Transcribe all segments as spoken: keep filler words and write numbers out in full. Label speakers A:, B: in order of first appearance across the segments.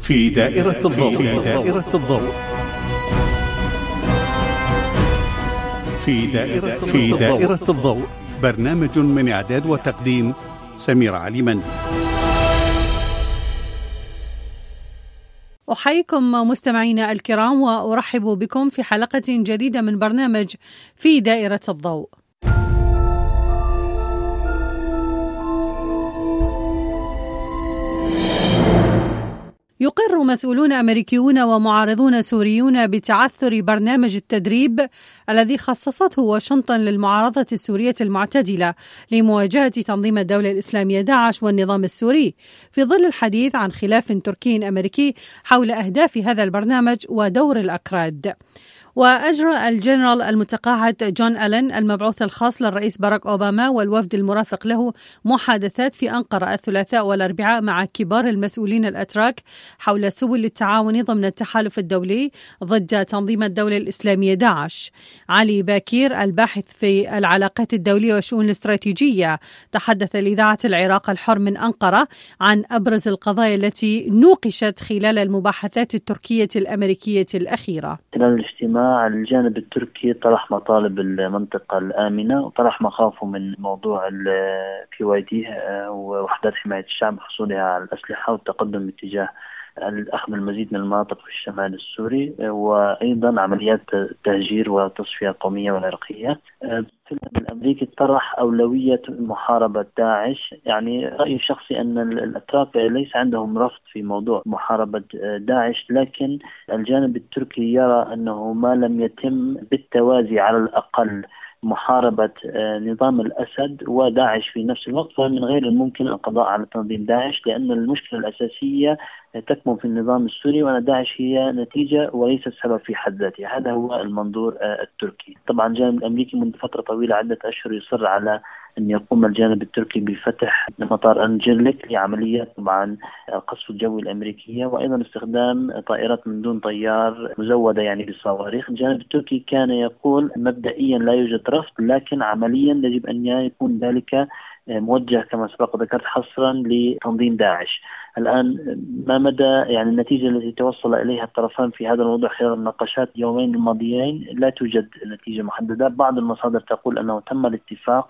A: في دائرة الضوء. في دائرة الضوء. في دائرة في دائرة الضوء، برنامج من إعداد وتقديم سميرة علي مندي.
B: أحييكم مستمعينا الكرام وأرحب بكم في حلقة جديدة من برنامج في دائرة الضوء. يقر مسؤولون أمريكيون ومعارضون سوريون بتعثر برنامج التدريب الذي خصصته واشنطن للمعارضة السورية المعتدلة لمواجهة تنظيم الدولة الإسلامية داعش والنظام السوري، في ظل الحديث عن خلاف تركي أمريكي حول أهداف هذا البرنامج ودور الأكراد. وأجرى الجنرال المتقاعد جون ألين المبعوث الخاص للرئيس باراك أوباما والوفد المرافق له محادثات في أنقرة الثلاثاء والأربعاء مع كبار المسؤولين الأتراك حول سبل التعاون ضمن التحالف الدولي ضد تنظيم الدولة الإسلامية داعش. علي باكير الباحث في العلاقات الدولية والشؤون الاستراتيجية تحدث لإذاعة العراق الحر من أنقرة عن أبرز القضايا التي نوقشت خلال المباحثات التركية الأمريكية الأخيرة.
C: خلال الاجتماع الجانب التركي طرح مطالب المنطقة الآمنة وطرح مخافه من موضوع البي واي دي ووحدات حماية الشعب حصولها على الأسلحة والتقدم باتجاه أخذ المزيد من المناطق في الشمال السوري، وأيضا عمليات التهجير والتصفية القومية والعرقية. الأمريكي طرح أولوية محاربة داعش. يعني رأيي الشخصي أن الأتراك ليس عندهم رفض في موضوع محاربة داعش، لكن الجانب التركي يرى أنه ما لم يتم بالتوازي على الأقل محاربة نظام الأسد وداعش في نفس الوقت، فمن غير الممكن القضاء على تنظيم داعش، لأن المشكلة الأساسية تكمن في النظام السوري، وأن داعش هي نتيجة وليس السبب في حد ذاته. هذا هو المنظور التركي. طبعا الجانب الأمريكي منذ فترة طويلة عدة أشهر يصر على أن يقوم الجانب التركي بفتح مطار أنجليك لعمليات طبعا القصف الجوي الأمريكية، وأيضا استخدام طائرات من دون طيار مزودة يعني بالصواريخ. الجانب التركي كان يقول مبدئيا لا يوجد رفض، لكن عمليا يجب أن يكون ذلك موجه كما سبق ذكرت حصرا لتنظيم داعش. الآن ما مدى يعني النتيجة التي توصل إليها الطرفان في هذا الموضوع خلال النقاشات اليومين الماضيين؟ لا توجد نتيجة محددة. بعض المصادر تقول أنه تم الاتفاق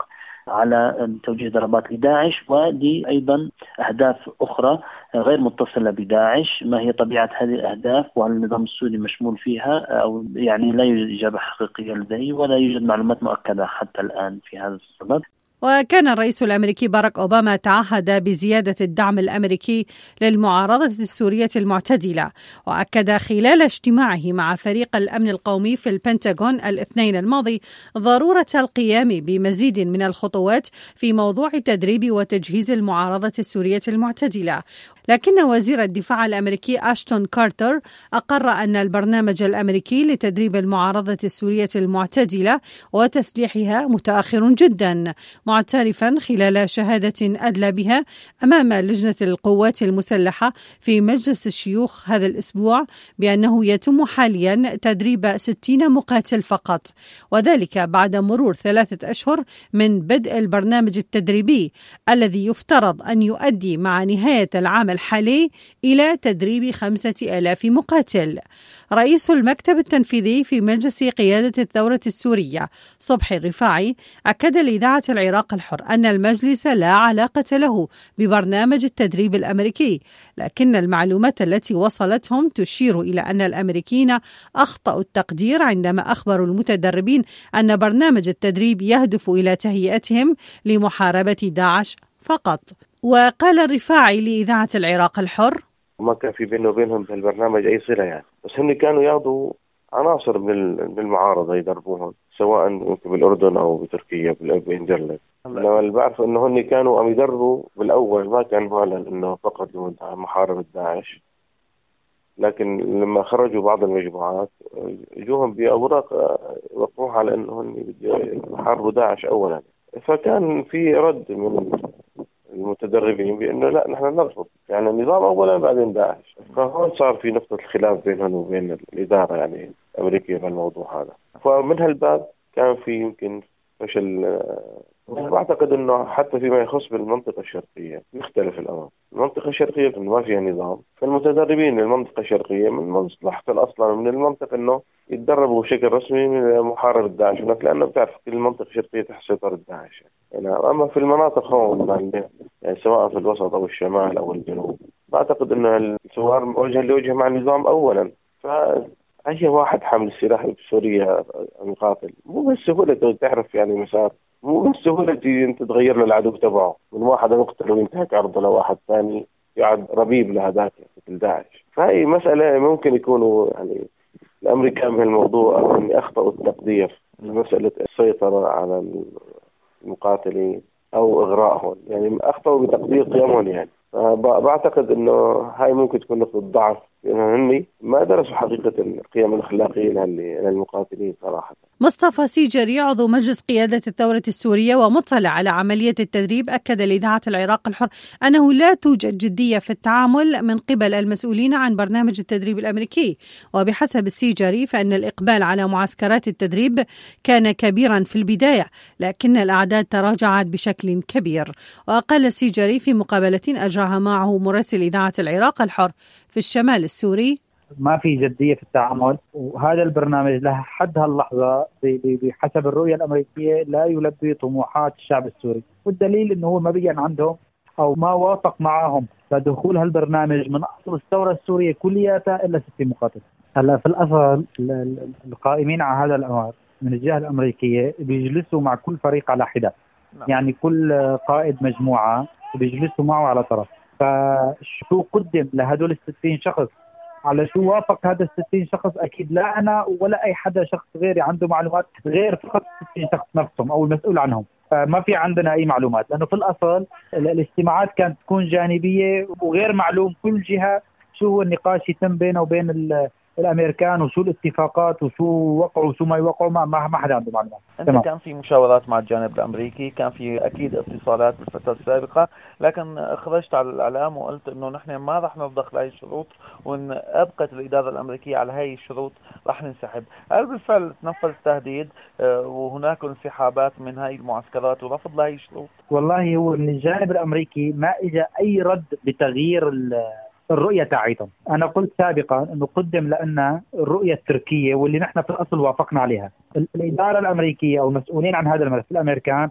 C: على توجيه ضربات لداعش، ودي أيضا أهداف أخرى غير متصلة بداعش. ما هي طبيعة هذه الأهداف وهل النظام السوري مشمول فيها؟ أو يعني لا يوجد إجابة حقيقية لديه، ولا يوجد معلومات مؤكدة حتى الآن في هذا الصدد.
B: وكان الرئيس الأمريكي باراك أوباما تعهد بزيادة الدعم الأمريكي للمعارضة السورية المعتدلة، وأكد خلال اجتماعه مع فريق الأمن القومي في البنتاغون الاثنين الماضي ضرورة القيام بمزيد من الخطوات في موضوع تدريب وتجهيز المعارضة السورية المعتدلة. لكن وزير الدفاع الأمريكي أشتون كارتر أقر أن البرنامج الأمريكي لتدريب المعارضة السورية المعتدلة وتسليحها متأخر جدا، معترفا خلال شهادة أدلى بها أمام لجنة القوات المسلحة في مجلس الشيوخ هذا الأسبوع بأنه يتم حاليا تدريب ستين مقاتل فقط، وذلك بعد مرور ثلاثة أشهر من بدء البرنامج التدريبي الذي يفترض أن يؤدي مع نهاية العام الحالي إلى تدريب خمسة آلاف مقاتل. رئيس المكتب التنفيذي في مجلس قيادة الثورة السورية صبحي الرفاعي أكد لإذاعة العراق الحر أن المجلس لا علاقة له ببرنامج التدريب الأمريكي، لكن المعلومات التي وصلتهم تشير إلى أن الأمريكيين أخطأوا التقدير عندما أخبروا المتدربين أن برنامج التدريب يهدف إلى تهيئتهم لمحاربة داعش فقط. وقال الرفاعي لإذاعة العراق الحر:
D: ما كان في بينه وبينهم في البرنامج أي صلة يعني، بس هم كانوا ياخذوا عناصر بالمعارضة يدربوهم سواء بالأردن أو بتركيا بإنجلترا. أنا اللي بعرف إنه هم كانوا عم يدربوا بالأول، ما كان فعلا إنه فقط محاربة داعش، لكن لما خرجوا بعض المجموعات جوهم بأوراق وقعوها على إنه هم يحاربوا داعش أولا، فكان في رد من المتدربين بأنه لا نحن نرفض يعني النظام أولا بعدين داعش. فهون صار في نقطة خلاف بينهم وبين الإدارة يعني الأمريكية في الموضوع هذا. فمن هالباب كان في يمكن فشل وأعتقد أنه حتى فيما يخص بالمنطقة الشرقية يختلف الأمر. المنطقة الشرقية ما فيها نظام، فالمتدربين للمنطقة الشرقية من مصلحة أصلا من المنطقة أنه يتدربوا بشكل رسمي من محاربة داعش هناك، لأنه بتعرف كل المنطقة الشرقية تحت سيطرة داعش يعني. أما في المناطق هون يعني سواء في الوسط أو الشمال أو الجنوب، بعتقد أن الثوار وجها لوجه مع النظام أولا. فأي واحد حامل السلاح بسوريا مقاتل مو بالسهولة تعرف يعني مسار، مو بالسهولة أنت تغير له العدو تبعه من واحد مقتل وينتهك عرضه لواحد ثاني يعد ربيب لهذاك مثل داعش. فهي مسألة ممكن يكونوا يعني الأمريكان بهالموضوع يعني أخطأوا التقدير مسألة السيطرة على المقاتلين أو إغرائهم، يعني أخطأوا بتقدير قيمهم يعني. بعتقد إنه هاي ممكن تكون نقطة ضعف، لأنهم هني ما درسوا حقيقة القيم الأخلاقية للمقاتلين صراحة.
B: مصطفى سيجري عضو مجلس قيادة الثورة السورية ومطلع على عملية التدريب أكد لإذاعة العراق الحر أنه لا توجد جدية في التعامل من قبل المسؤولين عن برنامج التدريب الأمريكي. وبحسب السيجري فإن الإقبال على معسكرات التدريب كان كبيرا في البداية، لكن الأعداد تراجعت بشكل كبير. وقال السيجري في مقابلة أجراها معه مراسل إذاعة العراق الحر في الشمال السوري:
E: ما في جدية في التعامل، وهذا البرنامج لحد هاللحظة بحسب الرؤية الأمريكية لا يلبي طموحات الشعب السوري، والدليل أنه هو ما بيان عندهم أو ما وافق معهم لدخول هالبرنامج من أصل الثورة السورية كلياتها إلا ستين مقاتل. هلا في الأصل القائمين على هذا الأمر من الجهة الأمريكية بيجلسوا مع كل فريق على حدة، يعني كل قائد مجموعة بيجلسوا معه على طرف. فشو قدم لهدول الستين شخص، على شو وافق هذا الستين شخص؟ أكيد لا أنا ولا أي حدا شخص غيري عنده معلومات غير فقط ستين شخص نفسهم أو المسؤول عنهم. فما في عندنا أي معلومات، لأنه في الأصل الاجتماعات كانت تكون جانبية وغير معلوم كل جهة شو هو النقاش يتم بينه وبين الامريكان وشو الاتفاقات وشو وقعوا وشو ما يوقعوا. ما ما حدا عنده معلومات.
F: انت تمام. كان في مشاورات مع الجانب الامريكي، كان في اكيد اتصالات بالفتره السابقه، لكن خرجت على الاعلام وقلت انه نحن ما راح نرضخ لهي الشروط، وان ابقت الاداره الامريكيه على هاي الشروط راح ننسحب. هل بالفعل تنفذ التهديد وهناك انسحابات من هاي المعسكرات ورفض لهي الشروط؟
E: والله هو من الجانب الامريكي ما اجى اي رد بتغيير الرؤية تاعيتهم. أنا قلت سابقا أنه قدم لنا الرؤية التركية واللي نحن في الأصل وافقنا عليها. الإدارة الأمريكية أو المسؤولين عن هذا الملف الأمريكان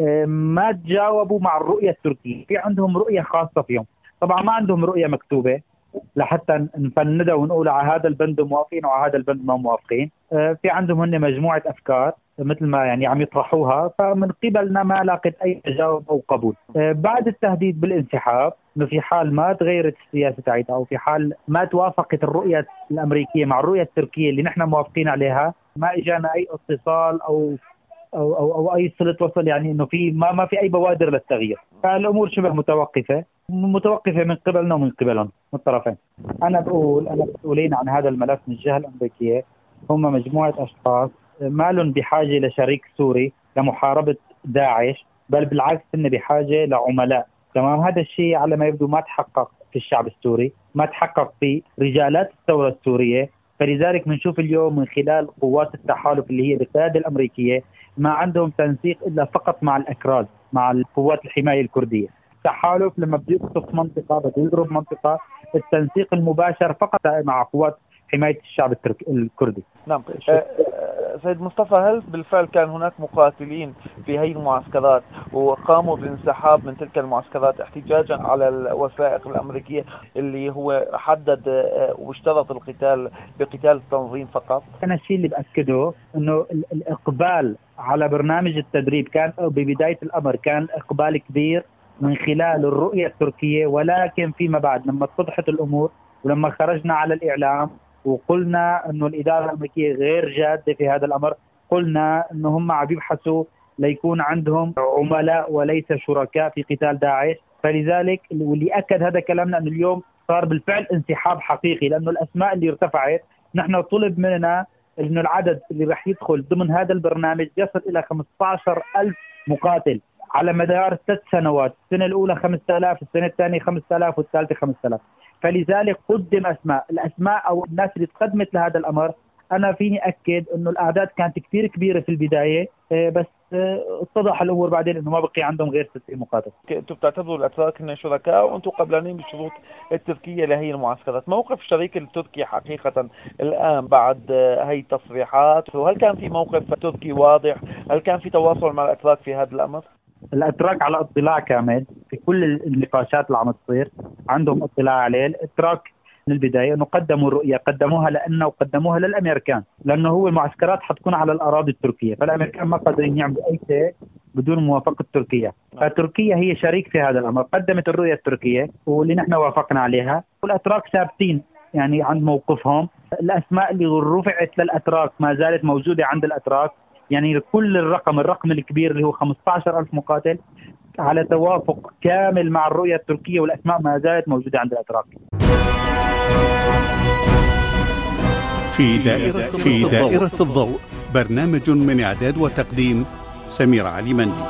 E: ما تجاوبوا مع الرؤية التركية، في عندهم رؤية خاصة فيهم. طبعا ما عندهم رؤية مكتوبة لحتى نفندها ونقول على هذا البند موافقين وعلى هذا البند ما موافقين. في عندهم هن مجموعة أفكار مثل ما يعني عم يطرحوها، فمن قبلنا ما لاقت أي تجاوب أو قبول. بعد التهديد بالانسحاب إنه في حال ما تغيرت السياسة تاعتها أو في حال ما توافقت الرؤية الأمريكية مع الرؤية التركية اللي نحن موافقين عليها، ما إجانا أي اتصال أو أو أو, أو أي صلة وصل، يعني إنه في ما ما في أي بوادر للتغيير. فالأمور شبه متوقفة متوقفة من قبلنا ومن قبلهم من الطرفين. أنا بقول أنا مسؤولين عن هذا الملف من الجهة الأمريكية هم مجموعة أشخاص ما لهم بحاجة لشريك سوري لمحاربة داعش، بل بالعكس إن بحاجة لعملاء. تمام. هذا الشيء على ما يبدو ما تحقق في الشعب السوري، ما تحقق في رجالات الثورة السورية. فلذلك بنشوف اليوم من خلال قوات التحالف اللي هي بالقيادة الأمريكية ما عندهم تنسيق إلا فقط مع الأكراد، مع القوات الحماية الكردية. التحالف لما بده يقصف منطقة بده يضرب منطقة، التنسيق المباشر فقط مع قوات حماية الشعب التركي الكردي.
F: نعم. أه سيد مصطفى، هل بالفعل كان هناك مقاتلين في هذه المعسكرات وقاموا بالانسحاب من تلك المعسكرات احتجاجا على الوثائق الأمريكية اللي هو حدد واشترط القتال بقتال التنظيم فقط؟
E: أنا الشيء اللي بأكده إنه الإقبال على برنامج التدريب كان ببداية الأمر كان إقبال كبير من خلال الرؤية التركية، ولكن فيما بعد لما اتضحت الأمور ولما خرجنا على الإعلام وقلنا أنه الإدارة الأمريكية غير جادة في هذا الأمر، قلنا أنه هم عم يبحثوا ليكون عندهم عملاء وليس شركاء في قتال داعش. فلذلك واللي أكد هذا كلامنا أن اليوم صار بالفعل انسحاب حقيقي، لأنه الأسماء اللي ارتفعت نحن طلب مننا أنه العدد اللي رح يدخل ضمن هذا البرنامج يصل إلى خمسة عشر ألف مقاتل على مدار ثلاث سنوات. السنة الأولى خمسة آلاف، السنة الثانية خمسة آلاف، والثالثة خمسة آلاف. فلذلك قدم أسماء الأسماء أو الناس اللي تقدمت لهذا الأمر أنا فيني أكد أنه الأعداد كانت كتير كبيرة في البداية، بس اتضح الأمور بعدين أنه ما بقي عندهم غير ستين مقاتل.
F: أنتم بتعتبروا الأتراك هن شركاء وأنتم قبلانين بالشروط التركية لهي المعسكرات. موقف الشريك التركي حقيقة الآن بعد هي التصريحات، وهل كان في موقف تركي واضح؟ هل كان في تواصل مع الأتراك في هذا الأمر؟
E: الأتراك على اطلاع كامل في كل النقاشات اللي عم تصير، عندهم اطلاع عليه. الأتراك من البداية أنه قدموا الرؤية، قدموها لأنه قدموها للأمريكان، لأنه هو المعسكرات حتكون على الأراضي التركية، فالأمريكان ما قادرين يعملوا أي شيء بدون موافقة تركيا. فتركيا هي شريك في هذا الأمر، قدمت الرؤية التركية واللي نحن وافقنا عليها، والأتراك ثابتين يعني عند موقفهم. الأسماء اللي رفعت للأتراك ما زالت موجودة عند الأتراك، يعني كل الرقم الرقم الكبير اللي هو خمسة عشر ألف مقاتل على توافق كامل مع الرؤية التركية، والأسماء ما زالت موجودة عند الأتراك.
A: في دائرة, في دائرة الضوء، برنامج من إعداد وتقديم سمير علي مندي.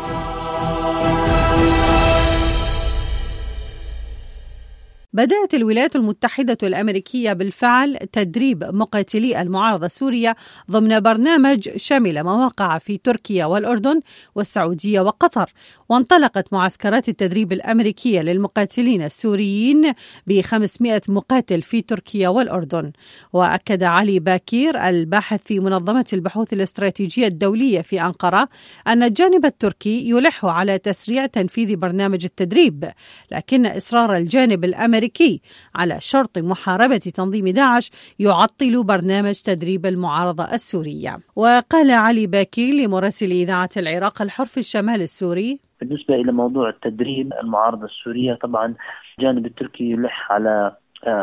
B: بدأت الولايات المتحدة الأمريكية بالفعل تدريب مقاتلي المعارضة السورية ضمن برنامج شمل مواقع في تركيا والأردن والسعودية وقطر، وانطلقت معسكرات التدريب الأمريكية للمقاتلين السوريين بخمسمائة مقاتل في تركيا والأردن. وأكد علي باكير الباحث في منظمة البحوث الاستراتيجية الدولية في أنقرة أن الجانب التركي يلح على تسريع تنفيذ برنامج التدريب، لكن إصرار الجانب الأمريكي على شرط محاربة تنظيم داعش يعطل برنامج تدريب المعارضة السورية. وقال علي باكير لمراسل إذاعة العراق الحر في الشمال السوري:
C: بالنسبة إلى موضوع التدريب المعارضة السورية، طبعا الجانب التركي يلح على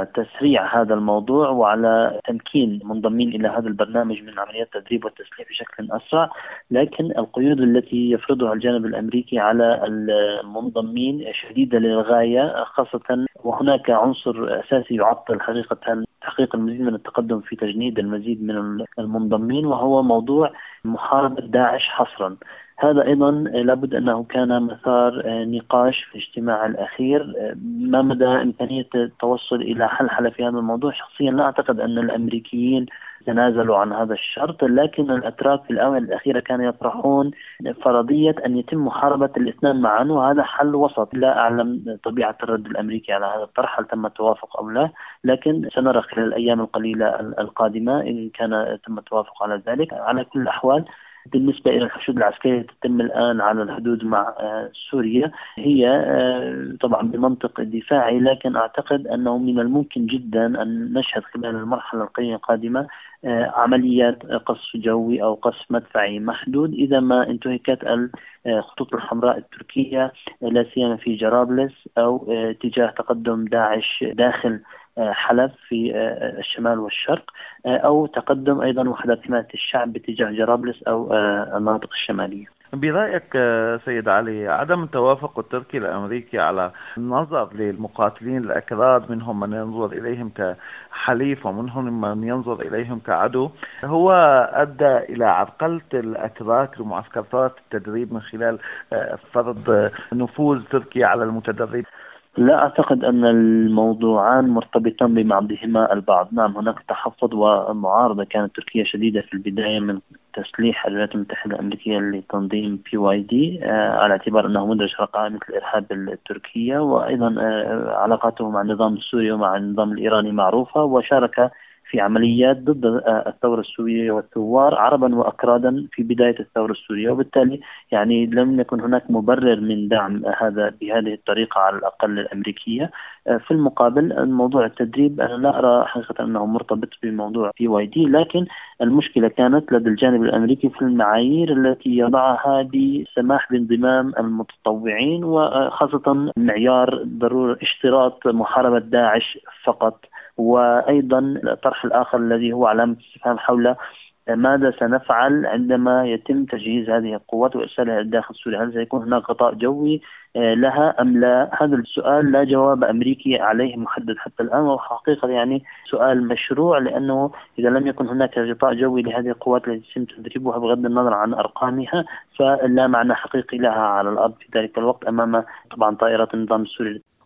C: تسريع هذا الموضوع وعلى تمكين منضمين إلى هذا البرنامج من عمليات التدريب والتسليح بشكل أسرع، لكن القيود التي يفرضها الجانب الأمريكي على المنضمين شديدة للغاية، خاصة وهناك عنصر أساسي يعطل حقيقة تحقيق المزيد من التقدم في تجنيد المزيد من المنضمين، وهو موضوع محاربة داعش حصرا. هذا أيضا لابد أنه كان مثار نقاش في الاجتماع الأخير، ما مدى إمكانية التوصل إلى حل في هذا الموضوع. شخصيا لا أعتقد أن الأمريكيين تنازلوا عن هذا الشرط، لكن الأتراك في الآونة الأخيرة كانوا يطرحون فرضية أن يتم محاربة الاثنين معا، وهذا حل وسط. لا أعلم طبيعة الرد الأمريكي على هذا الطرح، هل تم التوافق أو لا، لكن سنرى خلال الأيام القليلة القادمة إن كان تم التوافق على ذلك. على كل الأحوال، بالنسبة إلى الحشود العسكرية تتم الآن على الحدود مع سوريا، هي طبعا بمنطق دفاعي، لكن أعتقد أنه من الممكن جدا أن نشهد خلال المرحلة القادمة عمليات قصف جوي أو قصف مدفعي محدود إذا ما انتهكت الخطوط الحمراء التركية، لا سيما في جرابلس أو تجاه تقدم داعش داخل حلب في الشمال والشرق، أو تقدم أيضا وحدات حماية الشعب باتجاه جرابلس أو المناطق الشمالية.
F: برأيك سيد علي، عدم التوافق التركي الأمريكي على النظر للمقاتلين الأكراد، منهم من ينظر إليهم كحليف ومنهم من ينظر إليهم كعدو، هو أدى إلى عرقلة الأتراك لمعسكرات التدريب من خلال فرض نفوذ تركيا على المتدرب؟
C: لا أعتقد أن الموضوعان مرتبطان ببعضهما البعض. نعم، هناك تحفظ ومعارضة كانت تركيا شديدة في البداية من تسليح الولايات المتحدة الأمريكية لتنظيم بي واي دي على اعتبار أنه مدرج رقائع مثل الإرهاب التركية، وأيضا علاقاته مع النظام السوري ومع النظام الإيراني معروفة، وشارك في عمليات ضد الثورة السورية والثوار عربا وأكرادا في بداية الثورة السورية، وبالتالي يعني لم يكن هناك مبرر من دعم هذا بهذه الطريقة على الأقل الأمريكية. في المقابل موضوع التدريب أنا لا أرى حقيقة أنه مرتبط بموضوع بي واي دي، لكن المشكلة كانت لدى الجانب الأمريكي في المعايير التي يضعها بسماح بانضمام المتطوعين، وخاصة معيار ضرورة اشتراط محاربة داعش فقط، وأيضا الطرح الآخر الذي هو علامة استفهام حول ماذا سنفعل عندما يتم تجهيز هذه القوات وإرسالها داخل سوريا. هل سيكون هناك غطاء جوي لها أم لا؟ هذا السؤال لا جواب أمريكي عليه محدد حتى الآن، وحقيقة يعني سؤال مشروع، لأنه إذا لم يكن هناك غطاء جوي لهذه القوات التي يتم تدريبها بغض النظر عن أرقامها، فلا معنى حقيقي لها على الأرض في ذلك الوقت أمام طبعا طائرات النظام السوري.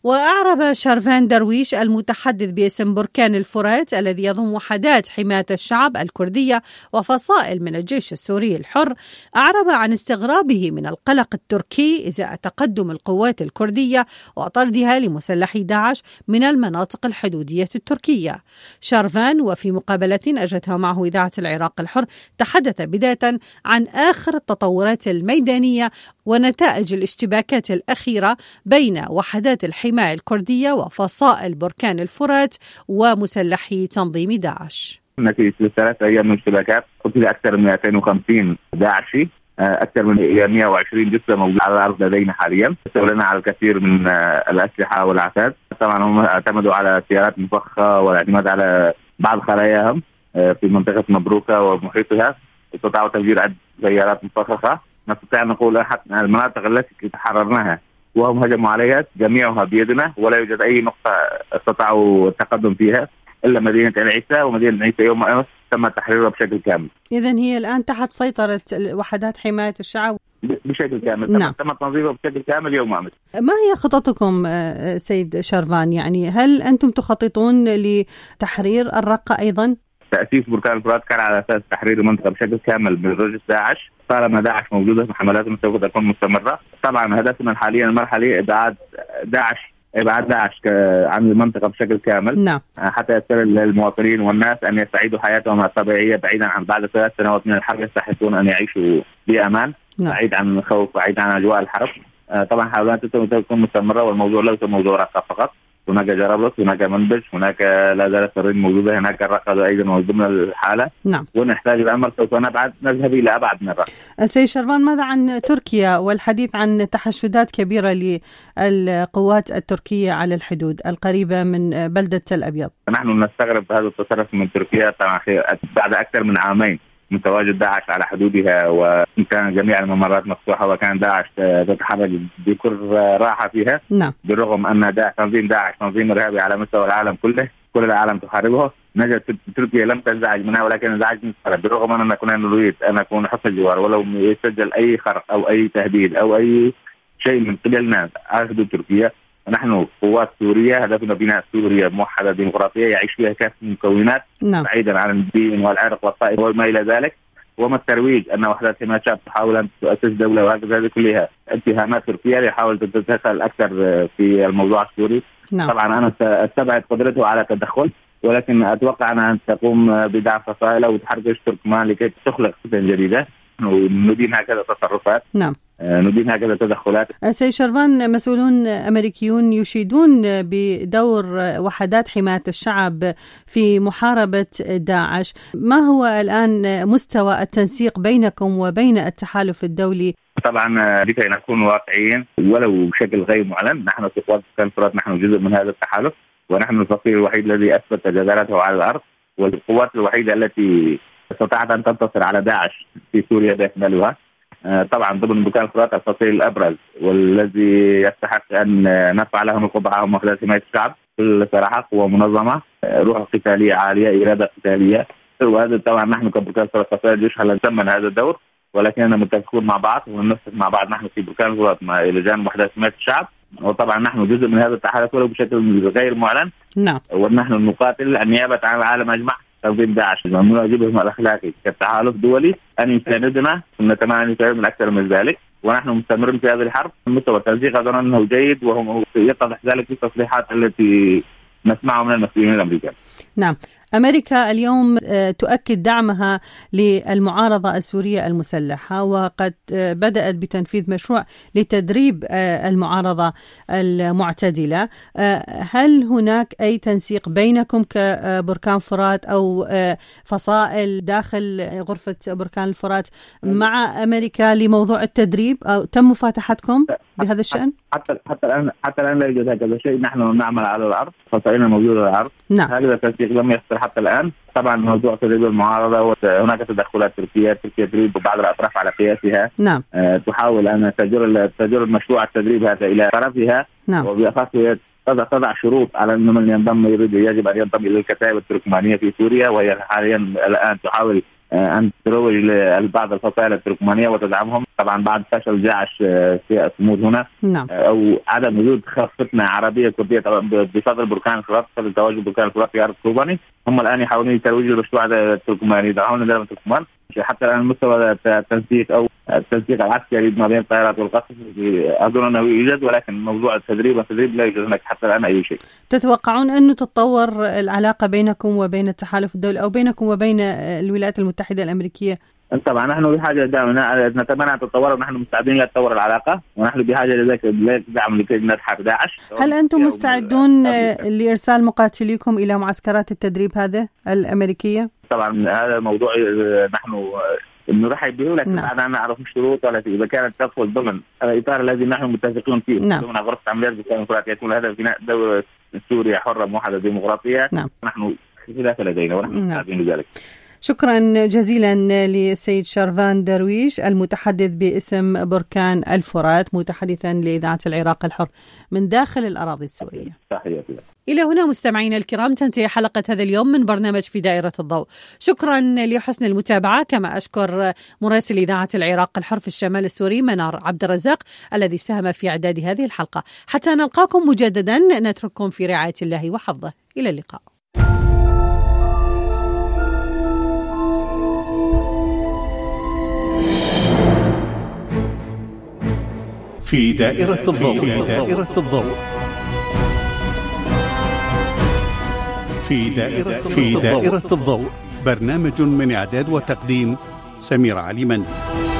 B: وأعرب شارفان درويش المتحدث باسم بركان الفرات الذي يضم وحدات حماية الشعب الكردية وفصائل من الجيش السوري الحر، أعرب عن استغرابه من القلق التركي إزاء تقدم القوات الكردية وطردها لمسلحي داعش من المناطق الحدودية التركية. شارفان وفي مقابلة أجرتها معه إذاعة العراق الحر تحدث بداية عن آخر التطورات الميدانية ونتائج الاشتباكات الأخيرة بين وحدات الحماية الكردية وفصائل بركان الفرات ومسلحي تنظيم داعش.
G: نتيجة ثلاثة أيام من اشتباكات قتل أكثر من مئتين وخمسين داعشي، أكثر من مئة وعشرين جثة موجودة على الأرض لدينا حاليا. استولينا على الكثير من الأسلحة والعتاد. طبعا هم اعتمدوا على سيارات مفخخة والاعتماد على بعض خلاياهم في منطقة مبروكة ومحيطها. استطاعوا تفجير عدة سيارات مفخخة. نستطيع أن نقول حتى المناطق التي تحررناها وهم هجموا عليها جميعها بيدنا، ولا يوجد أي نقطة استطاعوا التقدم فيها إلا مدينة العيسى، ومدينة العيسى يوم أمس تم تحريرها بشكل كامل.
B: إذن هي الآن تحت سيطرة وحدات حماية الشعب
G: بشكل كامل. نعم. تم تنظيمها بشكل كامل يوم أمس.
B: ما هي خططكم سيد شارفان؟ يعني هل أنتم تخططون لتحرير الرقة أيضا؟
G: تأسيس بركان الفرات كان على أساس تحرير المنطقة بشكل كامل من رجل داعش. طالما داعش موجودة حملاتنا سوف تكون مستمرة. طبعا هدفنا حاليا المرحلي إبعاد داعش إبعاد داعش عن المنطقة بشكل كامل.
B: نعم.
G: حتى يسر المواطنين والناس أن يستعيدوا حياتهم الطبيعية بعيدا عن بعد ثلاث سنوات من الحرب يستحقون أن يعيشوا بأمان. نعم. بعيد عن الخوف، بعيد عن أجواء الحرب. طبعا حاولات تكون مستمرة، والموضوع ليس موضوع رقة فقط. هناك جرابلس، هناك منبج، هناك لا زالت الرين موجودة، هناك الرقة أيضا ضمن الحالة.
B: نعم.
G: ونحتاج الأمر سوف نبعد نذهب إلى أبعد من الرقة.
B: سيد شارفان، ماذا عن تركيا والحديث عن تحشدات كبيرة للقوات التركية على الحدود القريبة من بلدة تل أبيض؟
G: نحن نستغرب هذا التصرف من تركيا طبعا بعد أكثر من عامين من تواجد داعش على حدودها، وكان جميع الممرات مفتوحة وكان داعش تتحرك بكل راحة فيها.
B: نعم.
G: بالرغم أن داعش تنظيم داعش تنظيم إرهابي على مستوى العالم كله، كل العالم تحاربه. نجد تركيا لم تنزعج منها، ولكن انزعج من الخرق. بالرغم أننا كنا نريد أن نكون حسن الجوار، ولو يسجل أي خرق أو أي تهديد أو أي شيء من قبلنا على حدود تركيا. نحن قوات سورية هدفنا بناء سوريا موحدة ديمقراطية يعيش فيها كافة المكونات. نعم. بعيدا عن الدين والعرق والطائفة وما إلى ذلك. وما الترويج أن وحدات حماية الشعب تحاول أن تؤسس دولة، وهكذا هذه كلها اتهامات تركيا يحاول تتدخل أكثر في الموضوع السوري. نعم. طبعا أنا استبعد قدرته على التدخل، ولكن أتوقع أنها تقوم بدعم فصائل أو تحرك تركمان لكي تخلق فتن جديدة وندين هكذا تصرفات.
B: نعم.
G: ندين هكذا تدخلات.
B: سيد شارفان، مسؤولون أمريكيون يشيدون بدور وحدات حماية الشعب في محاربة داعش. ما هو الآن مستوى التنسيق بينكم وبين التحالف الدولي؟
G: طبعا لكي نكون واقعيين ولو بشكل غير معلن، نحن في قوات بركان الفرات نحن جزء من هذا التحالف، ونحن الفصيل الوحيد الذي أثبت جدارته على الأرض، والقوات الوحيدة التي استطاعت أن تنتصر على داعش في سوريا بأكملها. طبعا ضمن بركان الفرات الفصيل الأبرز والذي يستحق أن نرفع لهم القبعة هم وحدات حماية الشعب بكل صراحة. قوة منظمة، روح قتالية عالية، إرادة قتالية. وهذا طبعا نحن كبركان الفرات فصيل الجيش هل نتمنى هذا الدور، ولكننا متفقون مع بعض وننسق مع بعض. نحن في بركان الفرات مع إلى جانب وحدات حماية الشعب، وطبعا نحن جزء من هذا التحالف ولو بشكل غير معلن.
B: نعم.
G: ونحن نقاتل النيابة عن العالم أجمع تنظيم داعش. من واجبهم الأخلاقي كتحالف دولي أن يساندنا، نتمنى أن يساعدنا أكثر من ذلك، ونحن مستمرين في هذه الحرب. مستوى التنسيق أظن أنه جيد، وهم يتضح ذلك في التصريحات التي نسمعها من المسؤولين الأمريكان.
B: نعم. أمريكا اليوم تؤكد دعمها للمعارضة السورية المسلحة، وقد بدأت بتنفيذ مشروع لتدريب المعارضة المعتدلة. هل هناك أي تنسيق بينكم كبركان فرات أو فصائل داخل غرفة بركان الفرات مع أمريكا لموضوع التدريب، أو تم مفاتحتكم بهذا الشأن؟
G: حتى حتى الآن حتى الآن لا يوجد هذا الشيء. نحن نعمل على الأرض، فصائلنا موجودة على الأرض.
B: نعم.
G: هذا التنسيق لم يحصل حتى الآن. طبعا موضوع تدريب المعارضة وهناك تدخلات تركية تركيا تدريب بعض الأطراف على قياسها.
B: نعم.
G: أه تحاول أن تجر تجر المشروع التدريب هذا إلى طرفها.
B: نعم.
G: وبأخص تضع تضع شروط على أن من ينضم يريد يجب أن ينضم إلى الكتائب التركمانية في سوريا، وهي حاليا الآن تحاول أن تروج لبعض الفصائل التركمانية وتدعمهم. طبعا بعد فشل داعش في الصمود هنا
B: نعم.
G: أو عدم وجود فتنة عربية كردية بصدر بركان الفرات، بصدر تواجد بركان الفرات في أرض الكوباني، هم الآن يحاولون يتروجوا للمشروع التركماني، يدعون دولة التركمان حتى الآن مستوى التنسيق أو التنسيق العسكري ما بين الطائرات والقصف أظن أنه يوجد، ولكن موضوع التدريب والتدريب لا يوجد هناك حتى الآن أي شيء.
B: تتوقعون أنه تتطور العلاقة بينكم وبين التحالف الدولي أو بينكم وبين الولايات المتحدة الأمريكية؟
G: طبعا نحن بحاجة دائما نتمنى أن تتطور، ونحن مستعدين لتطور العلاقة، ونحن بحاجة لذلك الدعم لكي ندحر داعش.
B: هل أنتم مستعدون لإرسال مقاتليكم إلى معسكرات التدريب هذا الأمريكية؟
G: طبعا هذا موضوع نحن نرحب به، لكن نعم. بعد أن نعرف الشروط التي إذا كانت تدخل ضمن الإطار الذي نحن متفقون فيه، نعم. ضمن غرفة عمليات الديمقراطية يكون الهدف بناء دولة سوريا حرة موحدة ديمقراطية، نعم. نحن خلاف لدينا ونحن مستعدين نعم. لذلك.
B: شكرا جزيلا للسيد شرفان درويش المتحدث باسم بركان الفرات، متحدثا لإذاعة العراق الحر من داخل الأراضي السورية.
G: تحياتي.
B: إلى هنا مستمعينا الكرام تنتهي حلقة هذا اليوم من برنامج في دائرة الضوء. شكرا لحسن المتابعة، كما أشكر مراسل إذاعة العراق الحر في الشمال السوري منار عبد الرزاق الذي ساهم في إعداد هذه الحلقة. حتى نلقاكم مجددا نترككم في رعاية الله وحفظه. إلى اللقاء.
A: في دائرة الضوء. في دائرة الضوء. في دائرة في دائرة الضوء، برنامج من إعداد وتقديم سمير علي مندي.